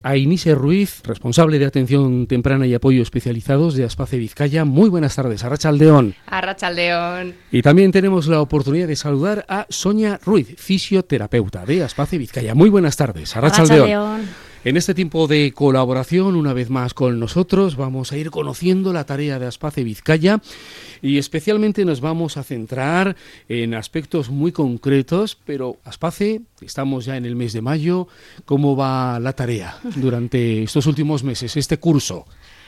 A Inise Ruiz, responsable de atención temprana y apoyo especializados de Aspace Vizcaya. Muy buenas tardes, Arratsaldeon. Arratsaldeon. Y también tenemos la oportunidad de saludar a Sonia Ruiz, fisioterapeuta de Aspace Vizcaya. Muy buenas tardes, Arratsaldeon. En este tiempo de colaboración, una vez más con nosotros, vamos a ir conociendo la tarea de Aspace Vizcaya y especialmente nos vamos a centrar en aspectos muy concretos, pero Aspace, estamos ya en el mes de mayo, ¿cómo va la tarea durante estos últimos meses, este curso?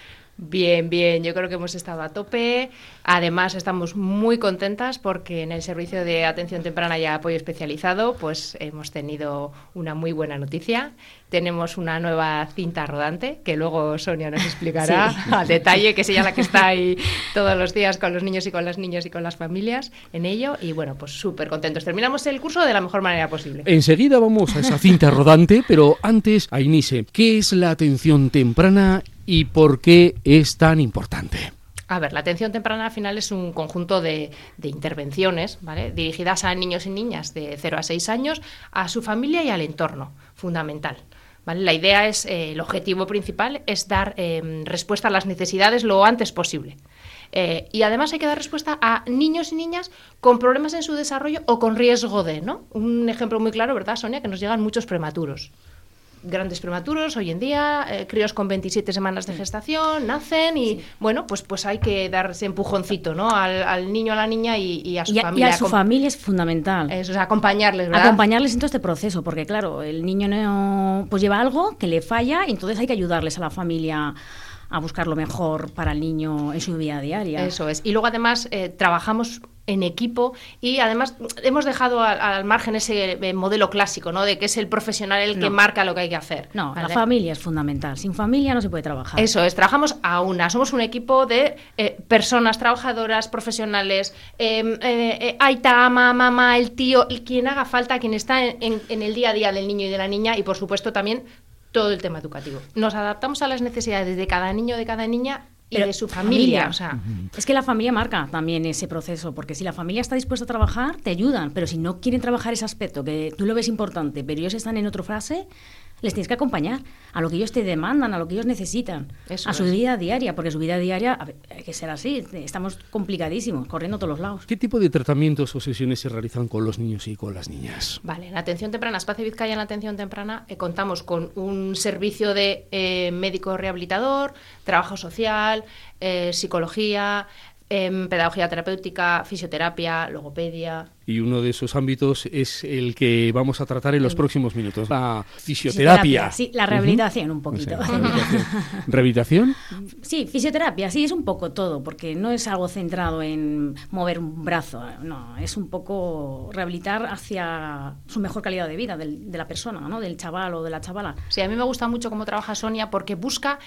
Bien, yo creo que hemos estado a tope. Además, estamos muy contentas porque en el servicio de atención temprana y apoyo especializado pues hemos tenido una muy buena noticia. Tenemos una nueva cinta rodante que luego Sonia nos explicará al detalle, que es ella la que está ahí todos los días con los niños y con las niñas y con las familias en ello. Y bueno, pues súper contentos. Terminamos el curso de la mejor manera posible. Enseguida vamos a esa cinta rodante, pero antes, a Inise, ¿qué es la atención temprana y por qué es tan importante? A ver, la atención temprana al final es un conjunto de intervenciones, ¿vale?, dirigidas a niños y niñas de 0 a 6 años, a su familia y al entorno, fundamental. ¿Vale? La idea es, el objetivo principal es dar respuesta a las necesidades lo antes posible. Y además hay que dar respuesta a niños y niñas con problemas en su desarrollo o con riesgo de, ¿no? Un ejemplo muy claro, ¿verdad, Sonia?, que nos llegan muchos prematuros. Grandes prematuros hoy en día, críos con 27 semanas de gestación, nacen y, bueno, pues hay que dar ese empujoncito, ¿no?, al niño, a la niña y a su familia. Y a su familia es fundamental. Eso, o sea, acompañarles, ¿verdad? Acompañarles en todo este proceso, porque claro, el niño no, pues lleva algo que le falla y entonces hay que ayudarles a la familia a buscar lo mejor para el niño en su vida diaria. Eso es. Y luego además trabajamos en equipo y además hemos dejado al margen ese modelo clásico, ¿no?, de que es el profesional el que marca lo que hay que hacer. No, ¿vale? La familia es fundamental. Sin familia no se puede trabajar. Eso es, trabajamos a una. Somos un equipo de personas trabajadoras, profesionales, aita, mamá, el tío, quien haga falta, quien está en el día a día del niño y de la niña y, por supuesto, también todo el tema educativo. Nos adaptamos a las necesidades de cada niño, de cada niña y de su familia. O sea, es que la familia marca también ese proceso, porque si la familia está dispuesta a trabajar, te ayudan, pero si no quieren trabajar ese aspecto, que tú lo ves importante, pero ellos están en otra fase, les tienes que acompañar a lo que ellos te demandan, a lo que ellos necesitan, a su vida diaria, porque su vida diaria, hay que ser así, estamos complicadísimos, corriendo a todos los lados. ¿Qué tipo de tratamientos o sesiones se realizan con los niños y con las niñas? Vale, en la atención temprana, Aspace Vizcaya en la atención temprana, contamos con un servicio de médico rehabilitador, trabajo social, psicología, pedagogía terapéutica, fisioterapia, logopedia. Y uno de esos ámbitos es el que vamos a tratar en los próximos minutos, la fisioterapia. Sí, la rehabilitación un poquito. O sea, ¿rehabilitación? Sí, fisioterapia, sí, es un poco todo, porque no es algo centrado en mover un brazo, no, es un poco rehabilitar hacia su mejor calidad de vida de la persona, ¿no?, del chaval o de la chavala. Sí, a mí me gusta mucho cómo trabaja Sonia, porque busca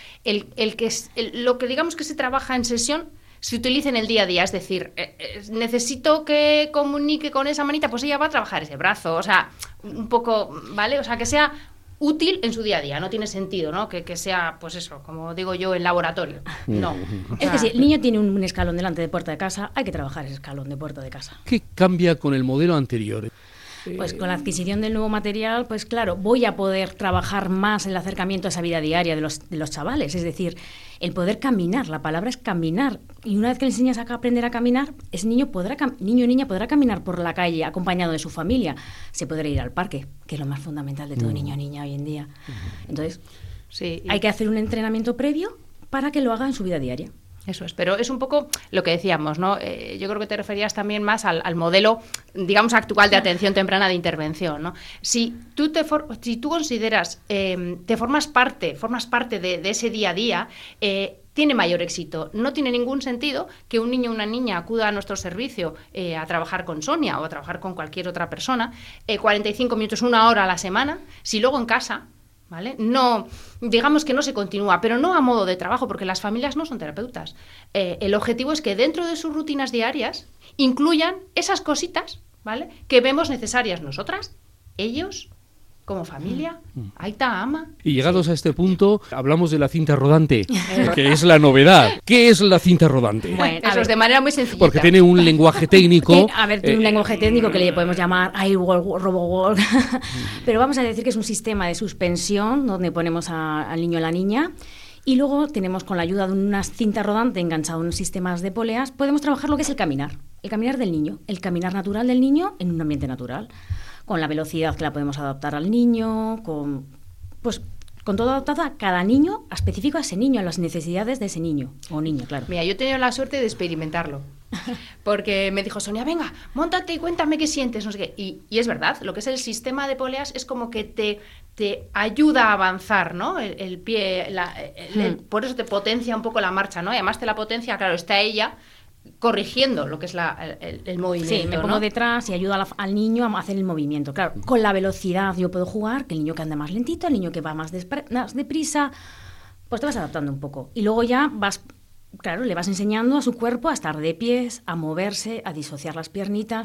lo que digamos que se trabaja en sesión se utiliza en el día a día, es decir, necesito que comunique con esa manita, pues ella va a trabajar ese brazo, o sea, un poco, ¿vale? O sea, que sea útil en su día a día, no tiene sentido, ¿no?, que sea, pues eso, como digo yo, el laboratorio, no. Es que si el niño tiene un escalón delante de puerta de casa, hay que trabajar ese escalón de puerta de casa. ¿Qué cambia con el modelo anterior? Pues con la adquisición del nuevo material, pues claro, voy a poder trabajar más el acercamiento a esa vida diaria de los chavales, es decir, el poder caminar, la palabra es caminar, y una vez que le enseñas a aprender a caminar, ese niño o niña podrá caminar por la calle acompañado de su familia, se podrá ir al parque, que es lo más fundamental de todo niño o niña hoy en día. Entonces, sí, hay que hacer un entrenamiento previo para que lo haga en su vida diaria. Eso es, pero es un poco lo que decíamos, ¿no? Yo creo que te referías también más al modelo, digamos, actual de atención temprana de intervención, ¿no? Si tú consideras, formas parte de ese día a día, tiene mayor éxito. No tiene ningún sentido que un niño o una niña acuda a nuestro servicio a trabajar con Sonia o a trabajar con cualquier otra persona, 45 minutos, 1 hora a la semana, si luego en casa, ¿vale?, no, digamos que no se continúa, pero no a modo de trabajo, porque las familias no son terapeutas. El objetivo es que dentro de sus rutinas diarias incluyan esas cositas, ¿vale?, que vemos necesarias nosotras, ellos como familia, aita, ama. Y llegados a este punto, hablamos de la cinta rodante, que es la novedad. ¿Qué es la cinta rodante? Bueno, eso es de manera muy sencilla. Porque tiene un lenguaje técnico. Tiene un lenguaje técnico que le podemos llamar RoboWalk. Pero vamos a decir que es un sistema de suspensión donde ponemos al niño o la niña. Y luego tenemos, con la ayuda de una cinta rodante enganchada en unos sistemas de poleas, podemos trabajar lo que es el caminar del niño, el caminar natural del niño en un ambiente natural, con la velocidad que la podemos adaptar al niño, con todo adaptado a cada niño, específico a ese niño, a las necesidades de ese niño o niña, claro. Mira, yo he tenido la suerte de experimentarlo. Porque me dijo Sonia, venga, móntate y cuéntame qué sientes, no sé qué. Y es verdad, lo que es el sistema de poleas es como que te ayuda a avanzar, ¿no? El pie, por eso te potencia un poco la marcha, ¿no? Y además te la potencia, claro, está ella corrigiendo lo que es el movimiento. Sí, me pongo detrás y ayudo al niño a hacer el movimiento. Claro, con la velocidad yo puedo jugar, que el niño que anda más lentito, el niño que va más deprisa, pues te vas adaptando un poco. Y luego ya claro, le vas enseñando a su cuerpo a estar de pies, a moverse, a disociar las piernitas.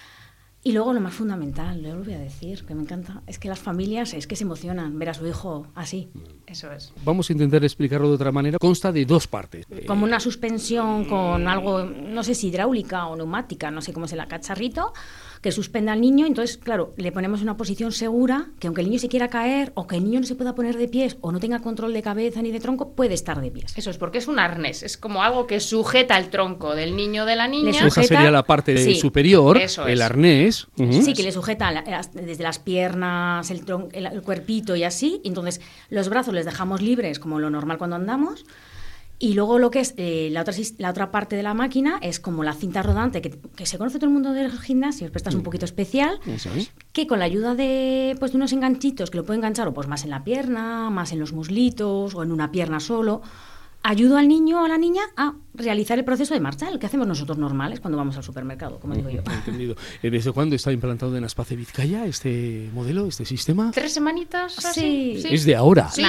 Y luego lo más fundamental, yo lo voy a decir, que me encanta, es que las familias es que se emocionan ver a su hijo así. Eso es. Vamos a intentar explicarlo de otra manera. Consta de 2 partes. Como una suspensión con algo, no sé si hidráulica o neumática, no sé cómo es el cacharrito, que suspenda al niño. Entonces, claro, le ponemos una posición segura, que aunque el niño se quiera caer o que el niño no se pueda poner de pies o no tenga control de cabeza ni de tronco, puede estar de pies. Eso es, porque es un arnés, es como algo que sujeta el tronco del niño o de la niña. Esa sería la parte superior, el arnés. Sí, que le sujeta desde las piernas, el cuerpito y así. Entonces, los brazos les dejamos libres, como lo normal cuando andamos. Y luego lo que es la otra parte de la máquina es como la cinta rodante, que se conoce todo el mundo del gimnasio, pero esta es un poquito especial, que con la ayuda de unos enganchitos que lo puede enganchar o pues más en la pierna, más en los muslitos o en una pierna solo, ayudo al niño o a la niña a realizar el proceso de marcha, el que hacemos nosotros normales cuando vamos al supermercado, como digo yo. Entendido. ¿Desde cuándo está implantado en Aspace Vizcaya este modelo, este sistema? 3 semanitas así. Sí. Es de ahora. Sí.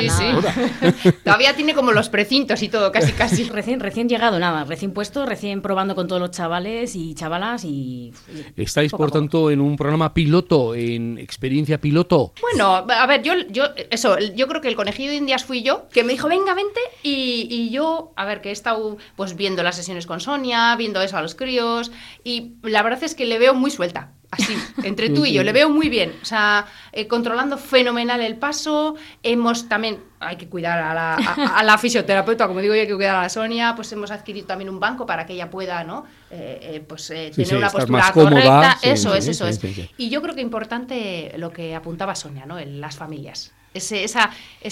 Todavía tiene como los precintos y todo, casi. Recién llegado, recién puesto, recién probando con todos los chavales y chavalas y ¿Estáis, por tanto, en un programa piloto, en experiencia piloto? Bueno, a ver, yo creo que el conejillo de Indias fui yo, que me dijo, venga, vente, y yo, a ver, que he estado pues viendo las sesiones con Sonia, viendo eso a los críos, y la verdad es que le veo muy suelta. Así, entre tú y yo, le veo muy bien. O sea, controlando fenomenal el paso. Hay que cuidar a la fisioterapeuta, como digo yo, hay que cuidar a la Sonia. Pues hemos adquirido también un banco para que ella pueda, ¿no? Tener una postura correcta. Eso es. Y yo creo que importante lo que apuntaba Sonia, ¿no? En las familias. Esa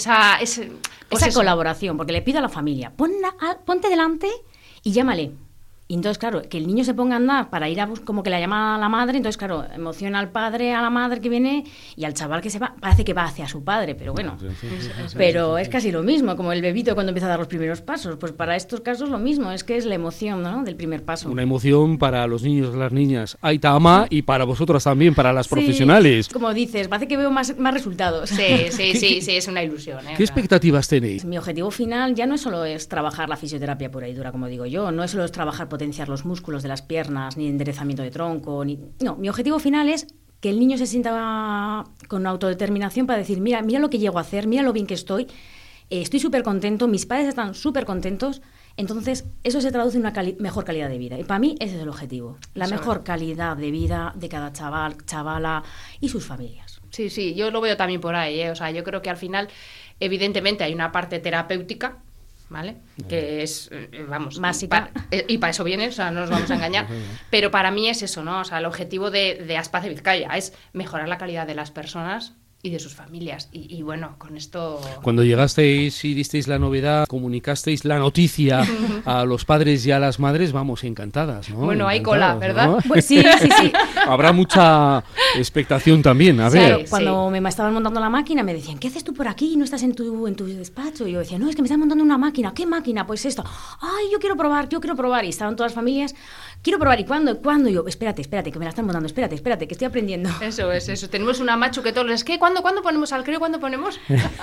colaboración, porque le pido a la familia, ponte delante y llámale. Y entonces, claro, que el niño se ponga a andar para ir como que la llama a la madre, entonces, claro, emociona al padre, a la madre que viene y al chaval que se va, parece que va hacia su padre, pero bueno. Pero es casi lo mismo, como el bebito cuando empieza a dar los primeros pasos. Pues para estos casos lo mismo, es que es la emoción, ¿no?, del primer paso. Una emoción para los niños y las niñas, aita ama, y para vosotras también, para las profesionales. Como dices, parece que veo más resultados. Sí, es una ilusión. ¿Qué expectativas tenéis? Mi objetivo final ya no solo es trabajar la fisioterapia pura y dura, como digo yo, no es solo trabajar potenciar los músculos de las piernas, ni enderezamiento de tronco, no, mi objetivo final es que el niño se sienta con autodeterminación para decir, mira lo que llego a hacer, mira lo bien que estoy súper contento, mis padres están súper contentos, entonces eso se traduce en una mejor calidad de vida, y para mí ese es el objetivo, la mejor calidad de vida de cada chaval, chavala y sus familias. Sí, yo lo veo también por ahí, o sea, yo creo que al final, evidentemente hay una parte terapéutica, ¿vale? Que es, básica. Y para eso viene, o sea, no nos vamos a engañar. Pero para mí es eso, ¿no? O sea, el objetivo de Aspace Vizcaya es mejorar la calidad de las personas y de sus familias. Y bueno, con esto... Cuando llegasteis y disteis la novedad, comunicasteis la noticia a los padres y a las madres, vamos, encantadas, ¿no? Bueno, hay cola, ¿verdad? ¿No? Pues sí. Habrá mucha expectación también, a ver. Cuando me estaban montando la máquina me decían, ¿qué haces tú por aquí? ¿No estás en tu despacho? Y yo decía, no, es que me están montando una máquina. ¿Qué máquina? Pues esto. Ay, yo quiero probar. Y estaban todas las familias, quiero probar. ¿Y cuándo? Y yo, espérate, que me la están montando. Espérate, que estoy aprendiendo. Eso. Tenemos una macho que todos les... ¿Qué? ¿Cuándo ponemos al crío? ¿Cuándo ponemos?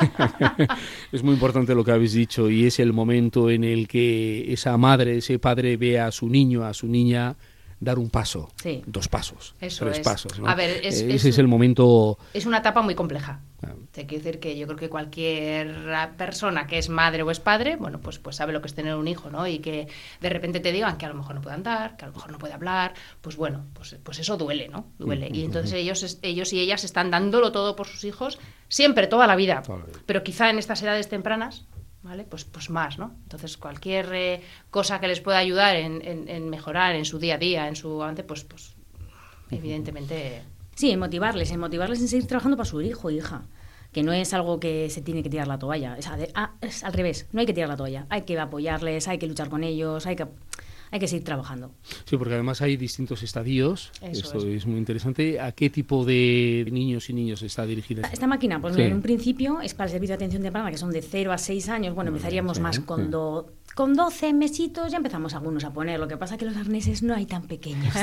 Es muy importante lo que habéis dicho, y es el momento en el que esa madre, ese padre ve a su niño, a su niña dar un paso, sí. 2 pasos, Eso 3 es. pasos, ¿no? A ver, ese es el momento. Es una etapa muy compleja. Ah. Te quiero decir que yo creo que cualquier persona que es madre o es padre, bueno, pues sabe lo que es tener un hijo, ¿no? Y que de repente te digan que a lo mejor no puede andar, que a lo mejor no puede hablar, pues bueno, pues eso duele, ¿no? Duele. Y entonces ellos y ellas están dándolo todo por sus hijos, siempre, toda la vida. Pero quizá en estas edades tempranas, ¿vale? Pues más, ¿no? Entonces cualquier cosa que les pueda ayudar en mejorar en su día a día, en su avance, pues evidentemente... Sí, en motivarles en seguir trabajando para su hijo o hija, que no es algo que se tiene que tirar la toalla, es al revés, no hay que tirar la toalla, hay que apoyarles, hay que luchar con ellos, hay que seguir trabajando. Sí, porque además hay distintos estadios. Eso Esto es muy interesante. ¿A qué tipo de niños y niñas está dirigida? Esta máquina, pues en un principio es para el servicio de atención temprana, que son de 0 a 6 años. Bueno, empezaríamos más con 12 mesitos, ya empezamos algunos a poner. Lo que pasa es que los arneses no hay tan pequeños.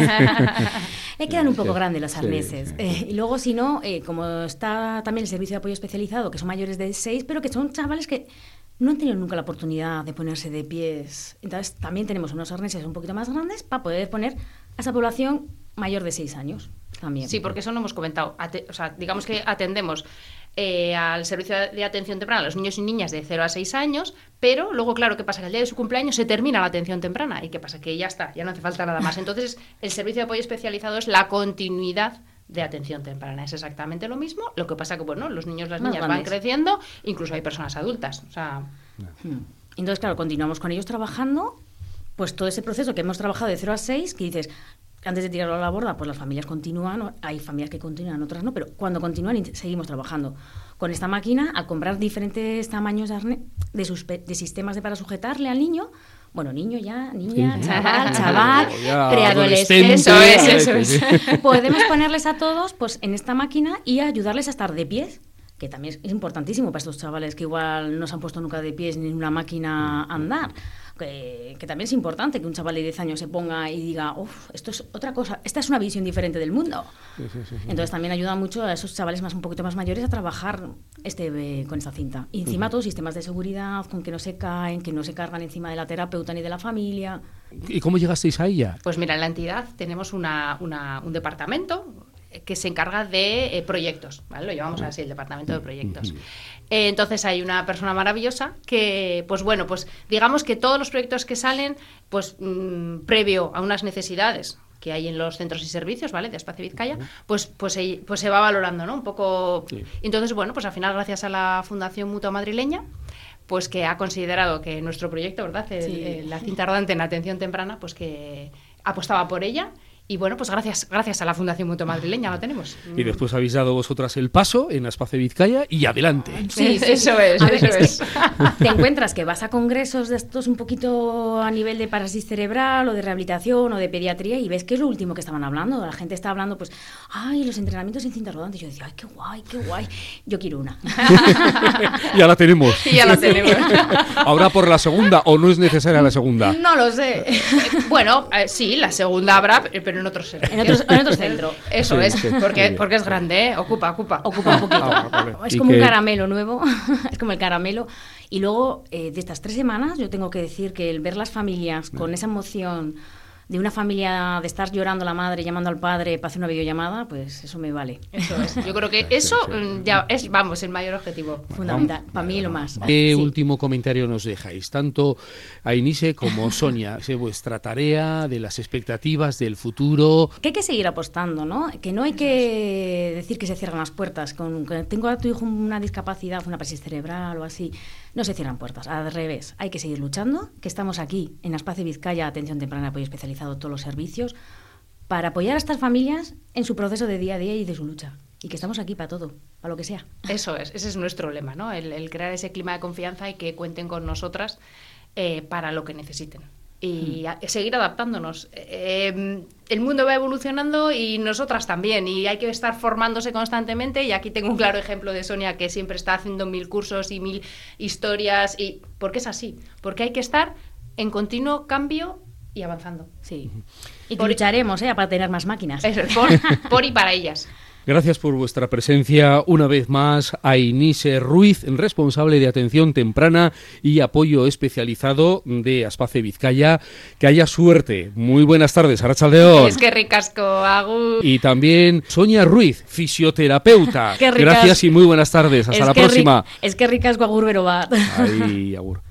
Le quedan un poco grandes los arneses. Y luego, si no, como está también el servicio de apoyo especializado, que son mayores de 6, pero que son chavales que no han tenido nunca la oportunidad de ponerse de pies. Entonces, también tenemos unos arneses un poquito más grandes para poder poner a esa población mayor de 6 años también. Sí, porque eso no hemos comentado. O sea, digamos que atendemos al servicio de atención temprana a los niños y niñas de 0 a 6 años, pero luego, claro, ¿qué pasa? Que el día de su cumpleaños se termina la atención temprana. ¿Y qué pasa? Que ya está, ya no hace falta nada más. Entonces, el servicio de apoyo especializado es la continuidad de atención temprana. Es exactamente lo mismo, lo que pasa que, bueno, los niños y las niñas van creciendo, incluso hay personas adultas. O sea... Entonces, claro, continuamos con ellos trabajando, pues todo ese proceso que hemos trabajado de 0 a 6, que dices, antes de tirarlo a la borda, pues las familias continúan, hay familias que continúan, otras no, pero cuando continúan seguimos trabajando. Con esta máquina, al comprar diferentes tamaños de sistemas para sujetarle al niño, bueno, niño ya, niña, sí, chaval, preadolescente, eso es. Podemos ponerles a todos pues en esta máquina y ayudarles a estar de pies, que también es importantísimo para estos chavales que igual no se han puesto nunca de pies ni en una máquina a andar. Que también es importante que un chaval de 10 años se ponga y diga, esto es otra cosa, esta es una visión diferente del mundo. Sí. Entonces también ayuda mucho a esos chavales un poquito más mayores a trabajar con esta cinta. Y encima todos sistemas de seguridad, con que no se caen, que no se cargan encima de la terapeuta ni de la familia. ¿Y cómo llegasteis a ella? Pues mira, en la entidad tenemos un departamento que se encarga de proyectos, ¿vale? Lo llamamos así, el departamento de proyectos. Entonces hay una persona maravillosa que, pues bueno, pues digamos que todos los proyectos que salen, pues previo a unas necesidades que hay en los centros y servicios, ¿vale? De Espacio Vizcaya, pues se va valorando, ¿no? Un poco. Sí. Entonces, bueno, pues al final, gracias a la Fundación Mutua Madrileña, pues que ha considerado que nuestro proyecto, ¿verdad? La cinta rodante en atención temprana, pues que apostaba por ella. Y bueno, pues gracias a la Fundación Mutua Madrileña lo tenemos. Y después habéis dado vosotras el paso en Espacio Vizcaya y adelante. Sí, eso es. Te encuentras que vas a congresos de estos un poquito a nivel de parálisis cerebral o de rehabilitación o de pediatría y ves que es lo último que estaban hablando. La gente está hablando, pues, los entrenamientos en cinta rodante. Y yo decía, ay, qué guay. Yo quiero una. Ya la tenemos. Ya la tenemos. ¿Habrá por la segunda o no es necesaria la segunda? No lo sé. Bueno, sí, la segunda habrá, pero en otro centro. Eso es, porque es grande, ocupa un poquito. Vale. Es como un caramelo nuevo, es como el caramelo. Y luego, de estas 3 semanas, yo tengo que decir que el ver las familias con esa emoción de una familia, de estar llorando la madre, llamando al padre para hacer una videollamada, pues eso me vale. Eso es. Yo creo que eso ya es, el mayor objetivo. Fundamental, para mí lo más. ¿Qué último comentario nos dejáis? Tanto a Eunice como Sonia, de vuestra tarea, de las expectativas del futuro. Que hay que seguir apostando, ¿no? Que no hay que decir que se cierran las puertas. Que tengo a tu hijo una discapacidad, una parálisis cerebral o así, no se cierran puertas. Al revés, hay que seguir luchando, que estamos aquí en Espacio Vizcaya, Atención Temprana, Apoyo Especializado, todos los servicios, para apoyar a estas familias en su proceso de día a día y de su lucha. Y que estamos aquí para todo, para lo que sea. Eso es, ese es nuestro lema, ¿no? El crear ese clima de confianza y que cuenten con nosotras para lo que necesiten. Y seguir adaptándonos. El mundo va evolucionando y nosotras también, y hay que estar formándose constantemente, y aquí tengo un claro ejemplo de Sonia, que siempre está haciendo 1000 cursos y 1000 historias, y porque es así, porque hay que estar en continuo cambio y avanzando. Sí. Y lucharemos para tener más máquinas. Eso, por y para ellas. Gracias por vuestra presencia una vez más a Inise Ruiz, responsable de atención temprana y apoyo especializado de Aspace Vizcaya. Que haya suerte. Muy buenas tardes, Arratsaldeon. Es que ricasco, agur. Y también Sonia Ruiz, fisioterapeuta. Gracias y muy buenas tardes. Hasta la próxima. Es que ricasco, agur, bero bat. Ay, agur.